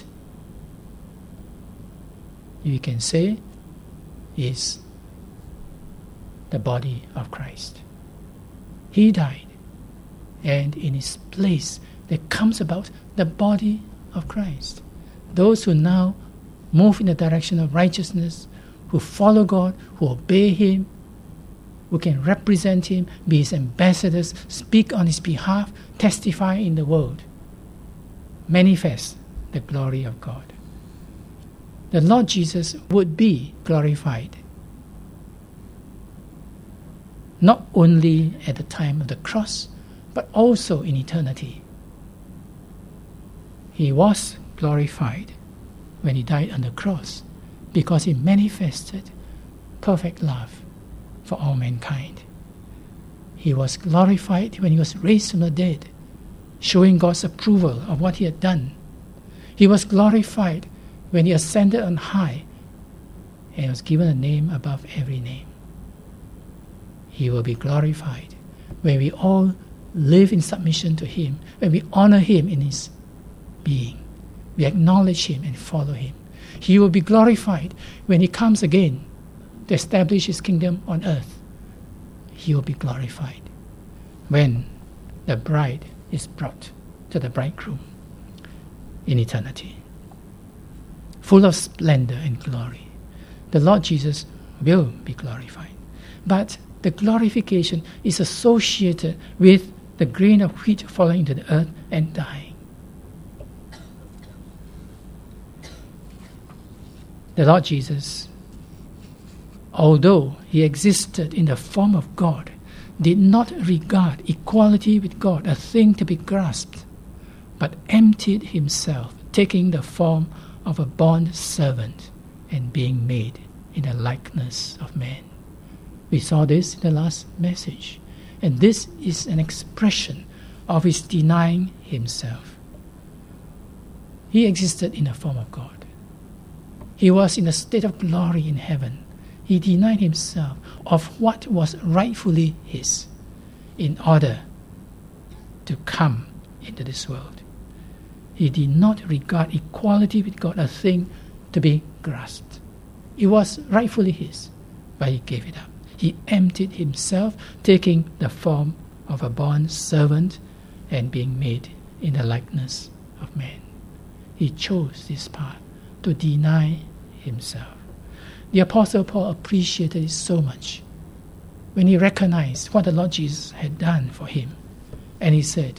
you can say, is the body of Christ. He died, and in his place there comes about the body of Christ. Those who now move in the direction of righteousness, who follow God, who obey him, who can represent him, be his ambassadors, speak on his behalf, testify in the world, manifest the glory of God. The Lord Jesus would be glorified, not only at the time of the cross, but also in eternity. He was glorified when he died on the cross because he manifested perfect love for all mankind. He was glorified when he was raised from the dead, showing God's approval of what he had done. He was glorified when he ascended on high and was given a name above every name. He will be glorified when we all live in submission to him, when we honor him in his being, we acknowledge him and follow him. He will be glorified when he comes again to establish his kingdom on earth. He will be glorified when the bride is brought to the bridegroom in eternity, full of splendor and glory. The Lord Jesus will be glorified. But the glorification is associated with the grain of wheat falling into the earth and dying. The Lord Jesus, although he existed in the form of God, did not regard equality with God a thing to be grasped, but emptied himself, taking the form of a bond servant and being made in the likeness of man. We saw this in the last message, and this is an expression of his denying himself. He existed in the form of God. He was in a state of glory in heaven. He denied himself of what was rightfully his in order to come into this world. He did not regard equality with God a thing to be grasped. It was rightfully his, but he gave it up. He emptied himself, taking the form of a bond servant and being made in the likeness of man. He chose this path to deny himself. The Apostle Paul appreciated it so much when he recognized what the Lord Jesus had done for him. And he said,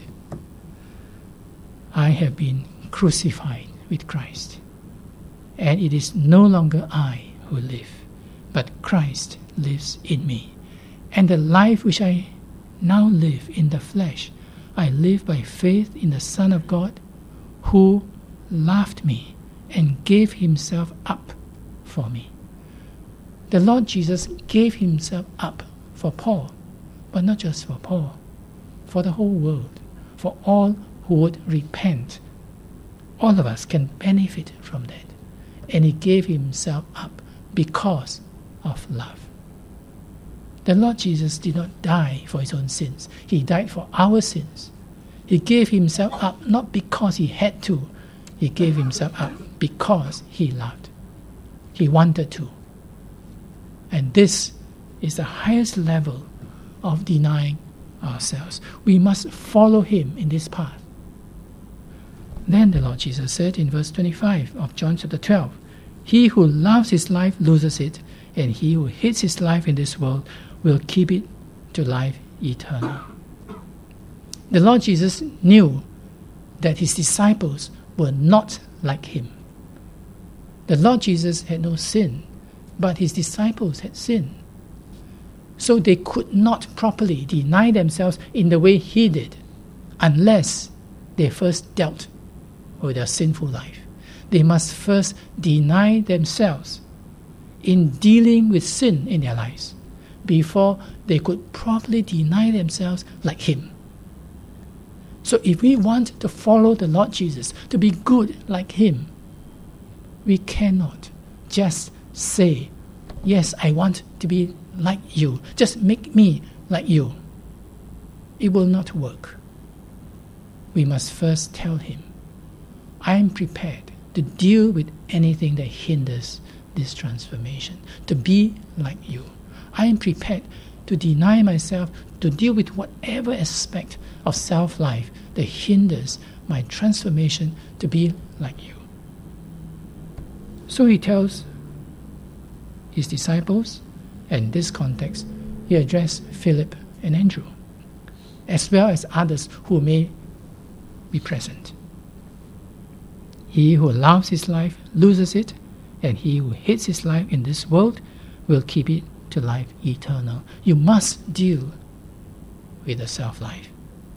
I have been crucified with Christ, and it is no longer I who live, but Christ lives in me. And the life which I now live in the flesh, I live by faith in the Son of God, who loved me and gave himself up for me. The Lord Jesus gave himself up for Paul, but not just for Paul, for the whole world, for all who would repent. All of us can benefit from that. And he gave himself up because of love. The Lord Jesus did not die for his own sins. He died for our sins. He gave himself up not because he had to. He gave himself up because he loved. He wanted to. And this is the highest level of denying ourselves. We must follow him in this path. Then the Lord Jesus said in verse 25 of John chapter 12, he who loves his life loses it, and he who hates his life in this world will keep it to life eternal. The Lord Jesus knew that his disciples were not like him. The Lord Jesus had no sin, but his disciples had sinned. So they could not properly deny themselves in the way he did unless they first dealt with their sinful life. They must first deny themselves in dealing with sin in their lives before they could properly deny themselves like him. So if we want to follow the Lord Jesus, to be good like him, we cannot just say, yes, I want to be like you. Just make me like you. It will not work. We must first tell him, I am prepared to deal with anything that hinders this transformation, to be like you. I am prepared to deny myself, to deal with whatever aspect of self-life that hinders my transformation to be like you. So he tells his disciples, and in this context, he addressed Philip and Andrew, as well as others who may be present. He who loves his life loses it, and he who hates his life in this world will keep it to life eternal. You must deal with the self-life.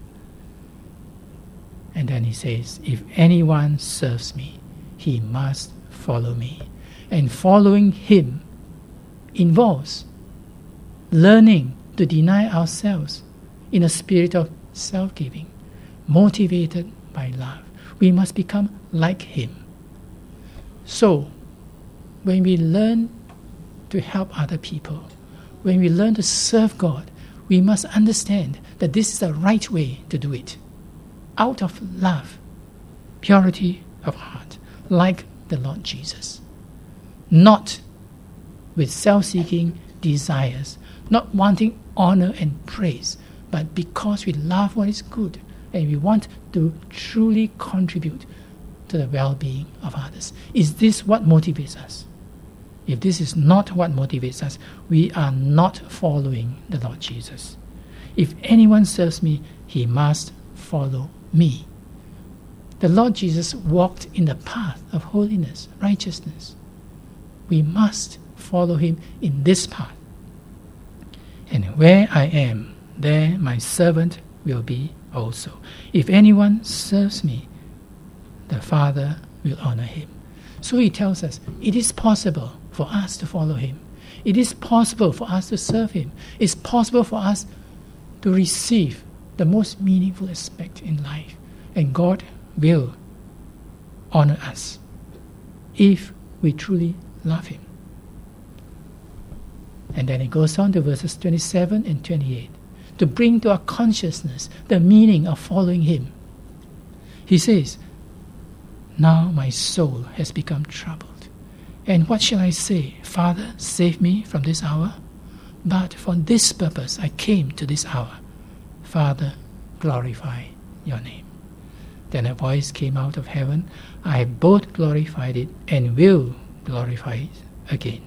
And then he says, if anyone serves me, he must follow me. And following him involves learning to deny ourselves in a spirit of self-giving, motivated by love. We must become like him. So, when we learn to help other people, when we learn to serve God, we must understand that this is the right way to do it. Out of love, purity of heart, like the Lord Jesus. Not with self-seeking desires, not wanting honor and praise, but because we love what is good and we want to truly contribute to the well-being of others. Is this what motivates us? If this is not what motivates us, we are not following the Lord Jesus. If anyone serves me, he must follow me. The Lord Jesus walked in the path of holiness, righteousness. We must follow him in this path. And where I am, there my servant will be also. If anyone serves me, the Father will honor him. So he tells us it is possible for us to follow him. It is possible for us to serve him. It's possible for us to receive the most meaningful aspect in life. And God will honor us if we truly love him. And then it goes on to verses 27 and 28 to bring to our consciousness the meaning of following him. He says, now my soul has become troubled. And what shall I say? Father, save me from this hour? But for this purpose I came to this hour. Father, glorify your name. Then a voice came out of heaven. I have both glorified it and will glorify it again.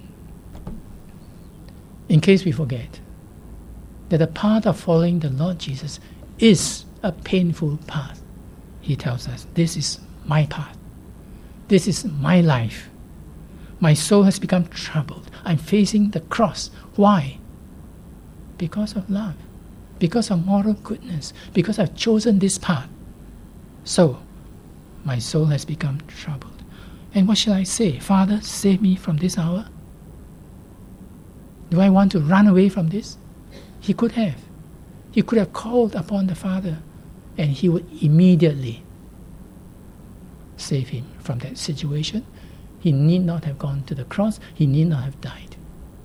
In case we forget that the path of following the Lord Jesus is a painful path, he tells us, this is my path. This is my life. My soul has become troubled. I'm facing the cross. Why? Because of love. Because of moral goodness. Because I've chosen this path. So, my soul has become troubled. And what shall I say? Father, save me from this hour? Do I want to run away from this? He could have. He could have called upon the Father, and he would immediately save him from that situation. He need not have gone to the cross. He need not have died.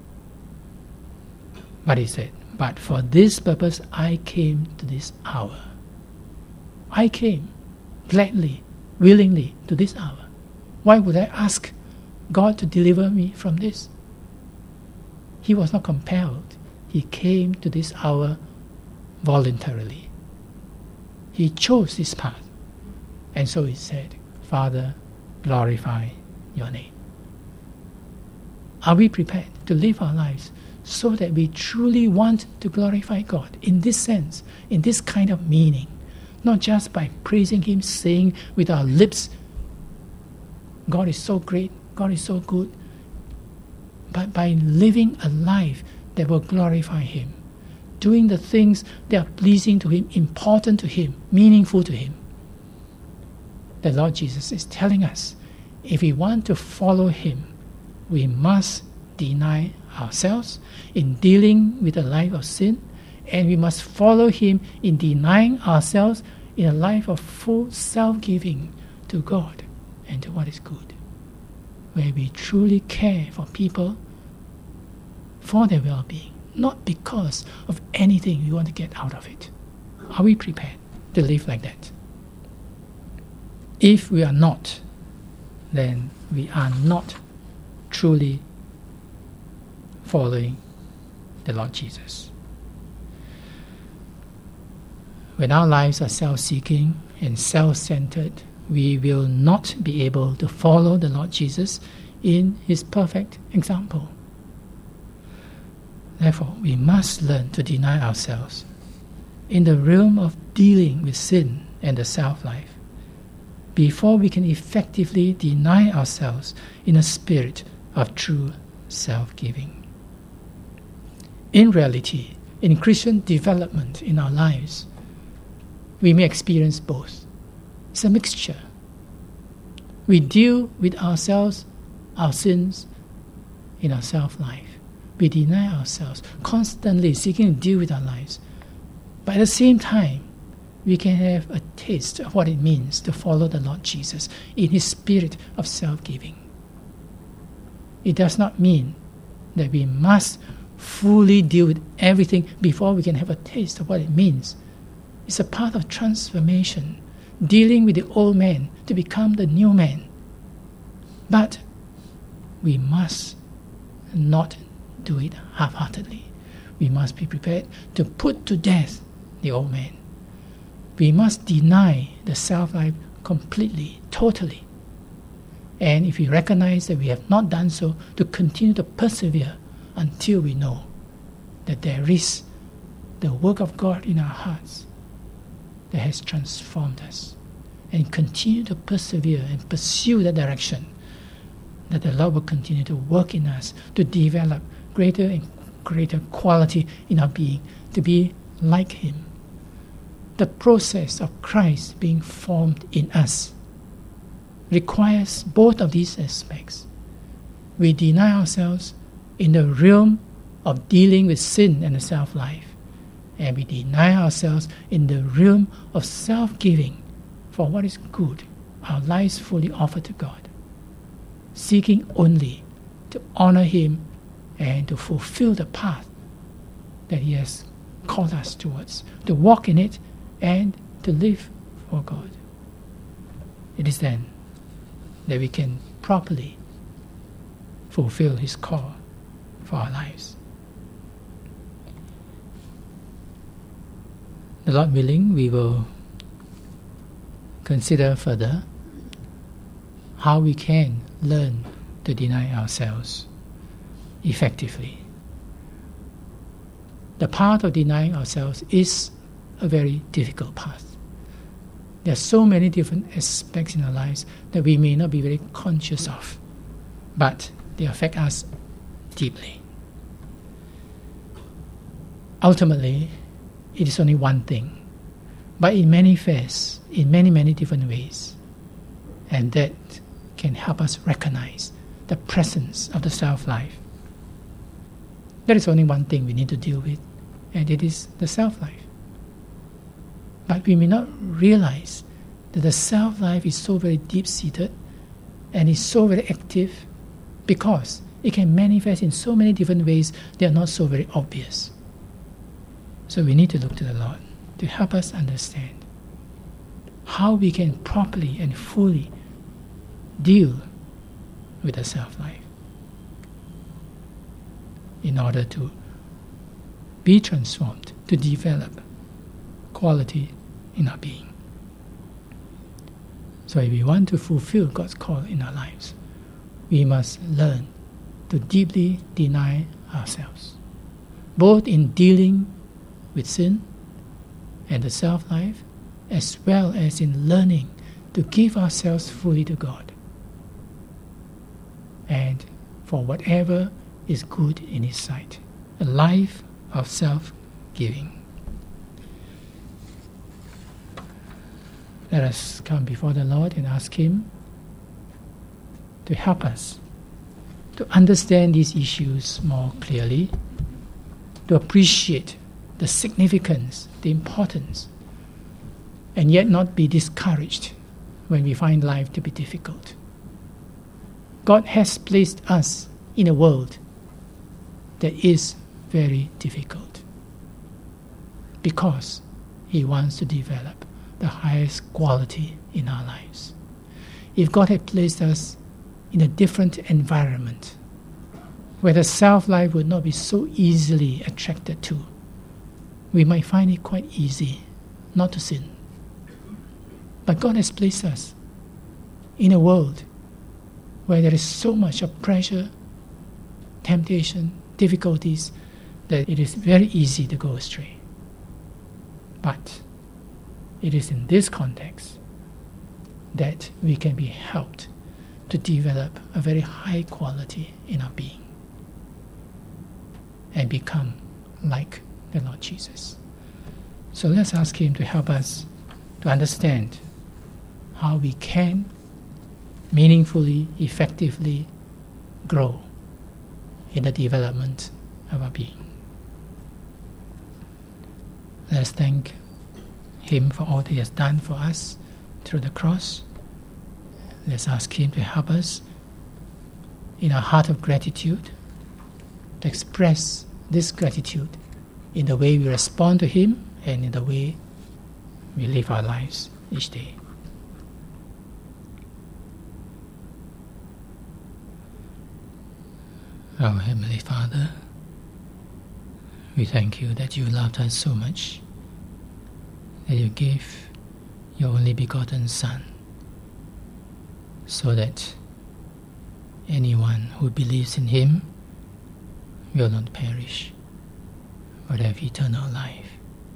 But he said, but for this purpose I came to this hour. I came gladly, willingly to this hour. Why would I ask God to deliver me from this? He was not compelled. He came to this hour voluntarily. He chose this path. And so he said, Father, glorify your name. Are we prepared to live our lives so that we truly want to glorify God in this sense, in this kind of meaning? Not just by praising him, saying with our lips, God is so great, God is so good, but by living a life that will glorify Him, doing the things that are pleasing to Him, important to Him, meaningful to Him. The Lord Jesus is telling us, if we want to follow Him, we must deny ourselves in dealing with a life of sin, and we must follow Him in denying ourselves in a life of full self-giving to God and to what is good, where we truly care for people, for their well-being, not because of anything we want to get out of it. Are we prepared to live like that? If we are not, then we are not truly following the Lord Jesus. When our lives are self-seeking and self-centered, we will not be able to follow the Lord Jesus in His perfect example. Therefore, we must learn to deny ourselves in the realm of dealing with sin and the self-life before we can effectively deny ourselves in a spirit of true self-giving. In reality, in Christian development in our lives, we may experience both. It's a mixture. We deal with ourselves, our sins, in our self-life. We deny ourselves, constantly seeking to deal with our lives. But at the same time, we can have a taste of what it means to follow the Lord Jesus in His spirit of self-giving. It does not mean that we must fully deal with everything before we can have a taste of what it means. It's a part of transformation, dealing with the old man to become the new man. But we must not do it half-heartedly. We must be prepared to put to death the old man. We must deny the self-life completely, totally. And if we recognize that we have not done so, to continue to persevere until we know that there is the work of God in our hearts that has transformed us, and continue to persevere and pursue that direction, that the Lord will continue to work in us to develop greater and greater quality in our being, to be like Him. The process of Christ being formed in us requires both of these aspects. We deny ourselves in the realm of dealing with sin and the self-life, and we deny ourselves in the realm of self-giving for what is good, our lives fully offered to God, seeking only to honor Him and to fulfill the path that He has called us towards, to walk in it and to live for God. It is then that we can properly fulfill His call for our lives. The Lord willing, we will consider further how we can learn to deny ourselves effectively. The path of denying ourselves is a very difficult path. There are so many different aspects in our lives that we may not be very conscious of, but they affect us deeply. Ultimately, it is only one thing, but it manifests in many, many different ways, and that can help us recognize the presence of the self-life. There is only one thing we need to deal with, and it is the self-life. But we may not realize that the self-life is so very deep-seated and is so very active because it can manifest in so many different ways that are not so very obvious. So we need to look to the Lord to help us understand how we can properly and fully deal with the self-life in order to be transformed, to develop quality in our being. So if we want to fulfill God's call in our lives, we must learn to deeply deny ourselves, both in dealing with sin and the self-life, as well as in learning to give ourselves fully to God and for whatever is good in His sight. a life of self-giving. Let us come before the Lord and ask Him to help us to understand these issues more clearly, to appreciate the significance, the importance, and yet not be discouraged when we find life to be difficult. God has placed us in a world that is very difficult because He wants to develop the highest quality in our lives. If God had placed us in a different environment where the self-life would not be so easily attracted to, we might find it quite easy not to sin. But God has placed us in a world where there is so much of pressure, temptation, difficulties, that it is very easy to go astray. But it is in this context that we can be helped to develop a very high quality in our being and become like the Lord Jesus. So let's ask Him to help us to understand how we can meaningfully, effectively grow in the development of our being. Let us thank Him for all that He has done for us through the cross. Let's ask Him to help us in our heart of gratitude to express this gratitude in the way we respond to Him and in the way we live our lives each day. Our Heavenly Father, we thank You that You loved us so much, that You gave Your only begotten Son, so that anyone who believes in Him will not perish, but have eternal life.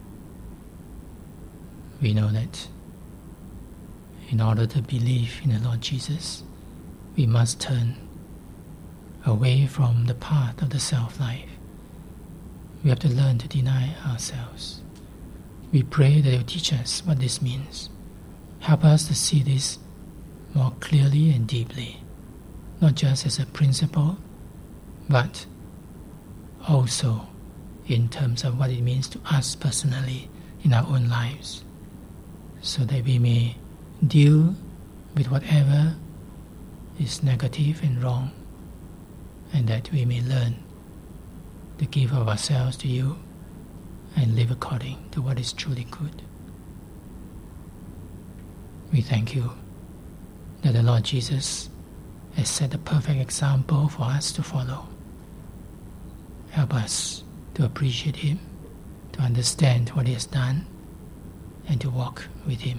We know that in order to believe in the Lord Jesus, we must turn away from the path of the self-life. We have to learn to deny ourselves. We pray that You teach us what this means. Help us to see this more clearly and deeply, not just as a principle, but also in terms of what it means to us personally in our own lives, so that we may deal with whatever is negative and wrong, and that we may learn to give of ourselves to You and live according to what is truly good. We thank You that the Lord Jesus has set a perfect example for us to follow. Help us to appreciate Him, to understand what He has done, and to walk with Him.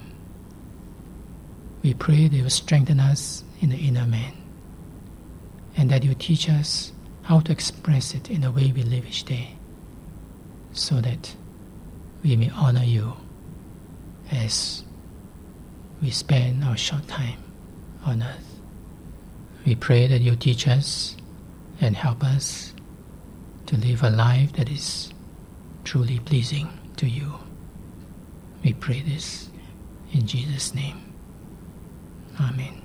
We pray that You will strengthen us in the inner man, and that You teach us how to express it in the way we live each day, so that we may honor You as we spend our short time on earth. We pray that You teach us and help us to live a life that is truly pleasing to You. We pray this in Jesus' name. Amen.